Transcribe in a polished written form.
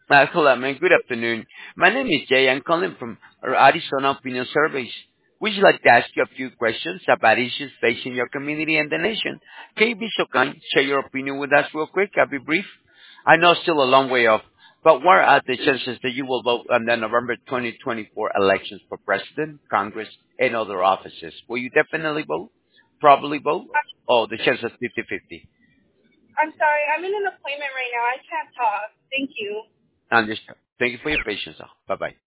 Hello, man. Good afternoon. My name is Jay. I'm calling from Arizona Opinion Surveys. We'd like to ask you a few questions about issues facing your community and the nation. Can you be so kind, share your opinion with us real quick? I'll be brief. I know it's still a long way off, but what are the chances that you will vote on the November 2024 elections for president, Congress, and other offices? Will you definitely vote? Probably vote? Oh, the chance is 50-50. I'm sorry, I'm in an appointment right now. I can't talk. Thank you. Understand. Thank you for your patience. Bye-bye.